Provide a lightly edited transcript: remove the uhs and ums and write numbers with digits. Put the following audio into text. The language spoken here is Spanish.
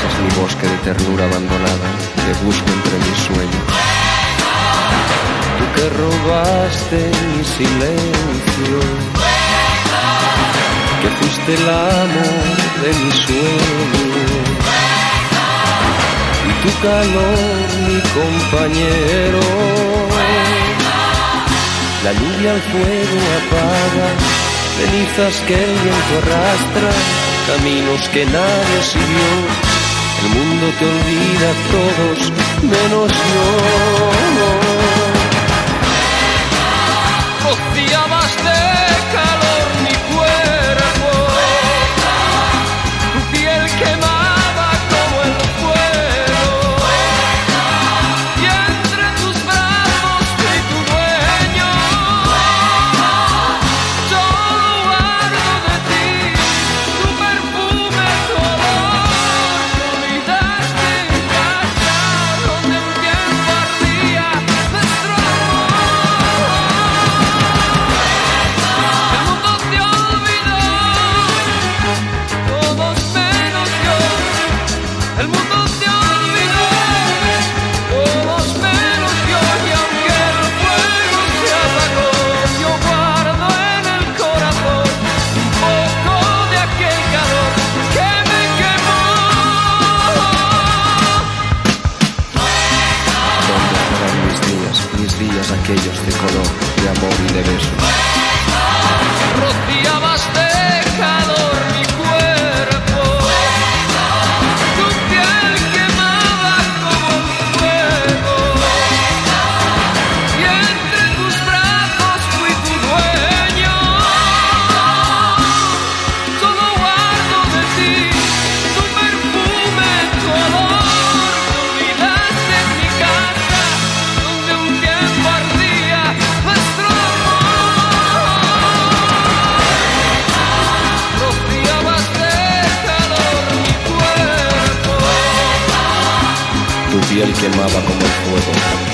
es mi bosque de ternura abandonada, que busco entre mis sueños. Tú que robaste mi silencio, que fuiste el amo de mi sueño, y tu calor mi compañero. La lluvia al fuego apaga, cenizas que el viento arrastra, caminos que nadie siguió. El mundo te olvida a todos menos yo. Rociabas de calor mi cuerpo, tu piel quemaba como el fuego, y entre tus brazos fui tu dueño. Solo hablo de ti, tu perfume, tu olor. Me olvidaste en casa donde un tiempo ardía nuestro amor. El mundo te olvidó, todos menos yo, y aunque el fuego se apagó, yo guardo en el corazón un poco de aquel calor que me quemó. ¿Dónde estarán mis días aquellos de color, de amor y de besos? Rociabas de calor mi cuerpo, tu piel quemaba como el fuego, y entre tus brazos fui tu dueño. Solo guardo de ti tu perfume, tu olor. Me olvidaste en mi casa donde un tiempo ardía nuestro amor. Rociabas de calor mi cuerpo, tu piel quemaba como el fuego.